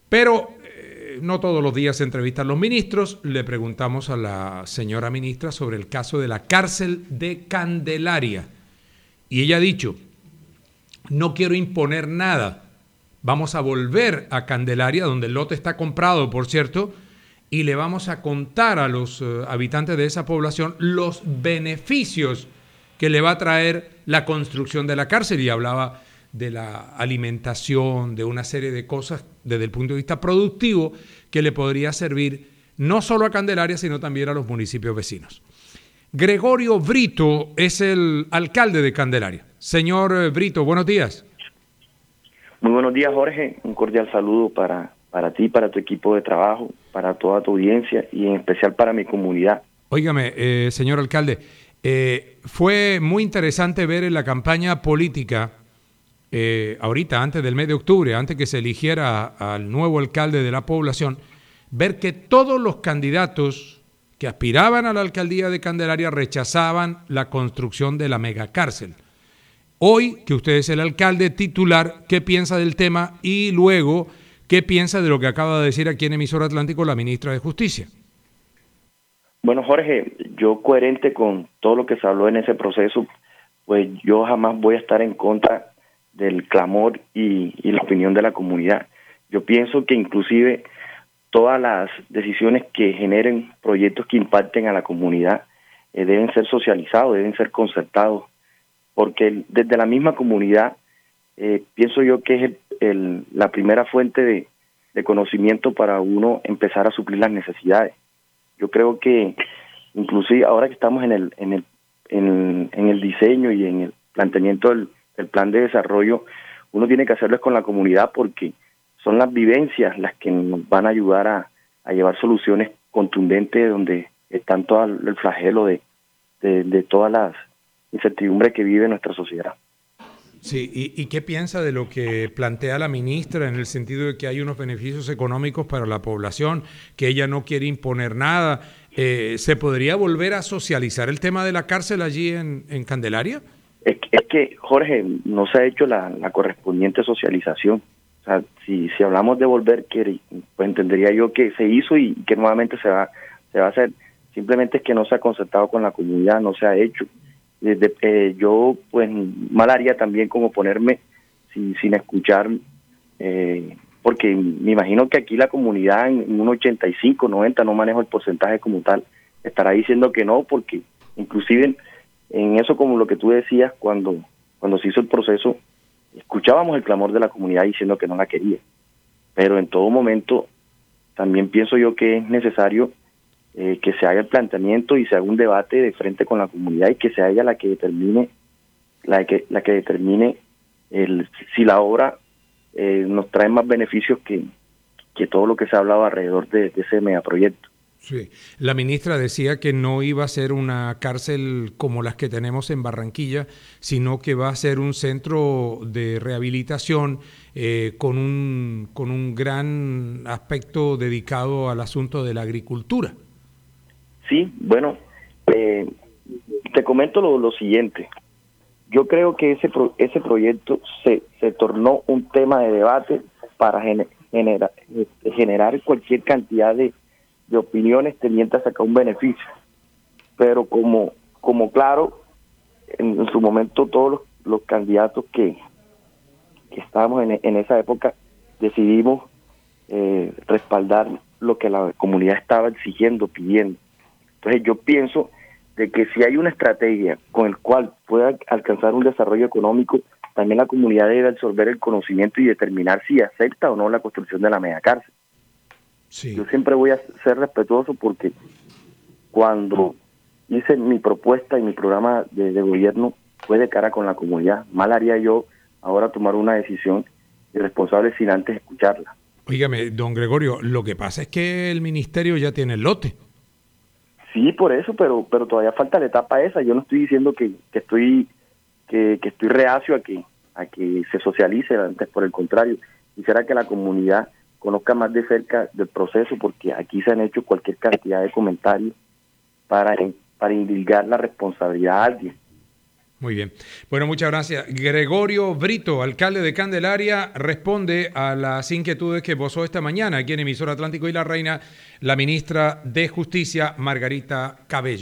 Pero no todos los días se entrevistan los ministros. Le preguntamos a la señora ministra sobre el caso de la cárcel de Candelaria. Y ella ha dicho, no quiero imponer nada. Vamos a volver a Candelaria, donde el lote está comprado, por cierto, y le vamos a contar a los habitantes de esa población los beneficios que le va a traer la construcción de la cárcel. Y hablaba de la alimentación, de una serie de cosas desde el punto de vista productivo que le podría servir no solo a Candelaria, sino también a los municipios vecinos. Gregorio Brito es el alcalde de Candelaria. Señor Brito, buenos días. Muy buenos días, Jorge. Un cordial saludo para ti, para tu equipo de trabajo, para toda tu audiencia y en especial para mi comunidad. Óigame, señor alcalde, fue muy interesante ver en la campaña política, ahorita, antes del mes de octubre, antes que se eligiera al nuevo alcalde de la población, ver que todos los candidatos que aspiraban a la alcaldía de Candelaria rechazaban la construcción de la megacárcel. Hoy, que usted es el alcalde titular, ¿qué piensa del tema? Y luego, ¿qué piensa de lo que acaba de decir aquí en Emisora Atlántico la ministra de Justicia? Bueno, Jorge, yo coherente con todo lo que se habló en ese proceso, pues yo jamás voy a estar en contra del clamor y la opinión de la comunidad. Yo pienso que inclusive todas las decisiones que generen proyectos que impacten a la comunidad deben ser socializados, deben ser concertados, porque desde la misma comunidad pienso yo que es la primera fuente de conocimiento para uno empezar a suplir las necesidades. Yo creo que inclusive ahora que estamos en el diseño y en el planteamiento del plan de desarrollo, uno tiene que hacerlo con la comunidad porque son las vivencias las que nos van a ayudar a llevar soluciones contundentes donde están todo el flagelo de todas las incertidumbre que vive nuestra sociedad. Sí, ¿y qué piensa de lo que plantea la ministra en el sentido de que hay unos beneficios económicos para la población, que ella no quiere imponer nada? ¿Se podría volver a socializar el tema de la cárcel allí en Candelaria? Es que, Jorge, no se ha hecho la correspondiente socialización. O sea, si hablamos de volver, pues entendería yo que se hizo y que nuevamente se va a hacer. Simplemente es que no se ha concertado con la comunidad, no se ha hecho. Yo pues mal haría también como ponerme sin escuchar, porque me imagino que aquí la comunidad en un 85, 90, no manejo el porcentaje como tal, estará diciendo que no, porque inclusive en eso, como lo que tú decías, cuando se hizo el proceso, escuchábamos el clamor de la comunidad diciendo que no la quería, pero en todo momento también pienso yo que es necesario que se haga el planteamiento y se haga un debate de frente con la comunidad y que sea ella la que determine si la obra nos trae más beneficios que todo lo que se ha hablado alrededor de ese megaproyecto. Sí, la ministra decía que no iba a ser una cárcel como las que tenemos en Barranquilla, sino que va a ser un centro de rehabilitación con un gran aspecto dedicado al asunto de la agricultura. Sí, bueno, te comento lo siguiente. Yo creo que ese proyecto se tornó un tema de debate para generar cualquier cantidad de opiniones tendientes a sacar un beneficio. Pero como claro, en su momento todos los candidatos que estábamos en esa época decidimos respaldar lo que la comunidad estaba exigiendo, pidiendo. Entonces yo pienso de que si hay una estrategia con el cual pueda alcanzar un desarrollo económico, también la comunidad debe absorber el conocimiento y determinar si acepta o no la construcción de la megacárcel. Sí. Yo siempre voy a ser respetuoso porque cuando hice mi propuesta y mi programa de gobierno fue de cara con la comunidad. Mal haría yo ahora tomar una decisión irresponsable sin antes escucharla. Óigame, don Gregorio, lo que pasa es que el ministerio ya tiene el lote. Sí, por eso, pero todavía falta la etapa esa. Yo no estoy diciendo que estoy reacio a que se socialice, antes por el contrario. Quisiera que la comunidad conozca más de cerca del proceso, porque aquí se han hecho cualquier cantidad de comentarios para indilgar la responsabilidad a alguien. Muy bien. Bueno, muchas gracias. Gregorio Brito, alcalde de Candelaria, responde a las inquietudes que posó esta mañana aquí en Emisora Atlántico y La Reina la ministra de Justicia, Margarita Cabello.